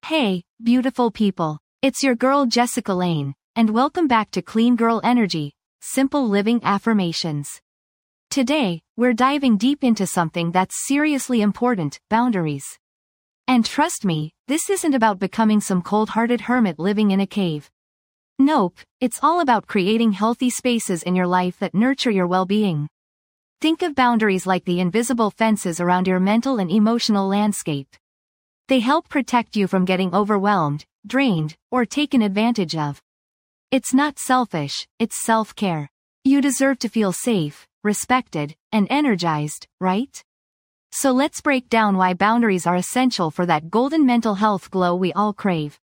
Hey, beautiful people. It's your girl Jessica Lane, and welcome back to Clean Girl Energy, Simple Living Affirmations. Today, we're diving deep into something that's seriously important, boundaries. And trust me, this isn't about becoming some cold-hearted hermit living in a cave. Nope, it's all about creating healthy spaces in your life that nurture your well-being. Think of boundaries like the invisible fences around your mental and emotional landscape. They help protect you from getting overwhelmed, drained, or taken advantage of. It's not selfish, it's self-care. You deserve to feel safe, respected, and energized, right? So let's break down why boundaries are essential for that golden mental health glow we all crave.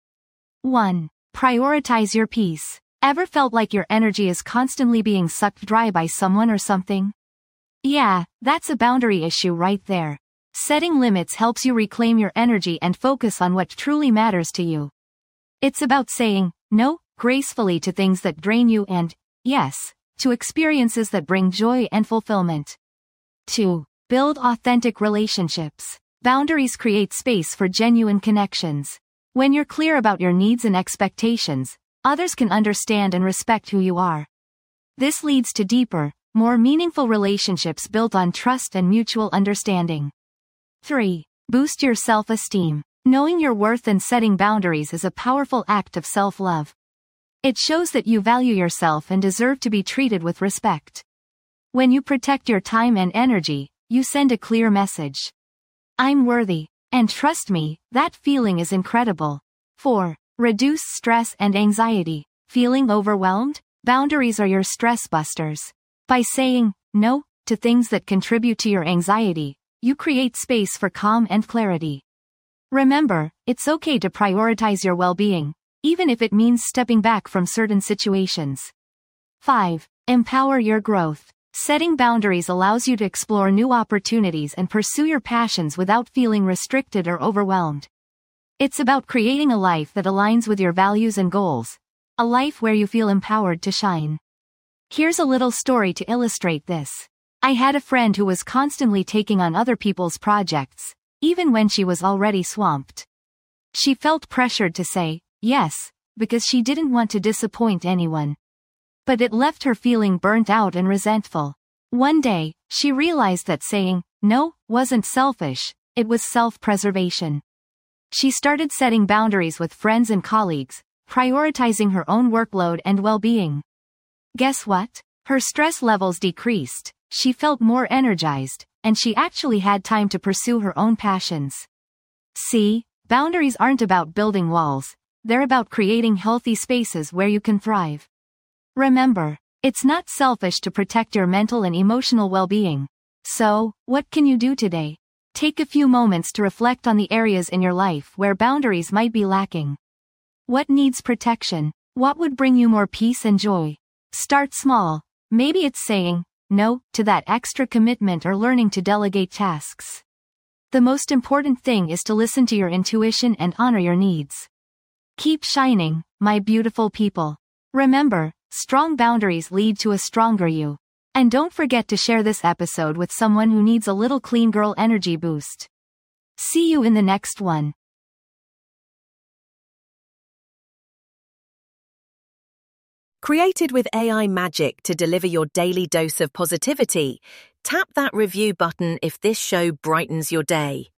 1. Prioritize your peace. Ever felt like your energy is constantly being sucked dry by someone or something? Yeah, that's a boundary issue right there. Setting limits helps you reclaim your energy and focus on what truly matters to you. It's about saying no gracefully to things that drain you and, yes, to experiences that bring joy and fulfillment. 2. Build authentic relationships. Boundaries create space for genuine connections. When you're clear about your needs and expectations, others can understand and respect who you are. This leads to deeper, more meaningful relationships built on trust and mutual understanding. 3. Boost your self-esteem. Knowing your worth and setting boundaries is a powerful act of self-love. It shows that you value yourself and deserve to be treated with respect. When you protect your time and energy, you send a clear message. I'm worthy. And trust me, that feeling is incredible. 4. Reduce stress and anxiety. Feeling overwhelmed? Boundaries are your stress busters. By saying no to things that contribute to your anxiety, you create space for calm and clarity. Remember, it's okay to prioritize your well-being, even if it means stepping back from certain situations. 5. Empower your growth. Setting boundaries allows you to explore new opportunities and pursue your passions without feeling restricted or overwhelmed. It's about creating a life that aligns with your values and goals, a life where you feel empowered to shine. Here's a little story to illustrate this. I had a friend who was constantly taking on other people's projects, even when she was already swamped. She felt pressured to say yes, because she didn't want to disappoint anyone. But it left her feeling burnt out and resentful. One day, she realized that saying no wasn't selfish, it was self-preservation. She started setting boundaries with friends and colleagues, prioritizing her own workload and well-being. Guess what? Her stress levels decreased, she felt more energized, and she actually had time to pursue her own passions. See, boundaries aren't about building walls, they're about creating healthy spaces where you can thrive. Remember, it's not selfish to protect your mental and emotional well-being. So, what can you do today? Take a few moments to reflect on the areas in your life where boundaries might be lacking. What needs protection? What would bring you more peace and joy? Start small. Maybe it's saying no to that extra commitment or learning to delegate tasks. The most important thing is to listen to your intuition and honor your needs. Keep shining, my beautiful people. Remember, strong boundaries lead to a stronger you. And don't forget to share this episode with someone who needs a little clean girl energy boost. See you in the next one. Created with AI magic to deliver your daily dose of positivity, tap that review button if this show brightens your day.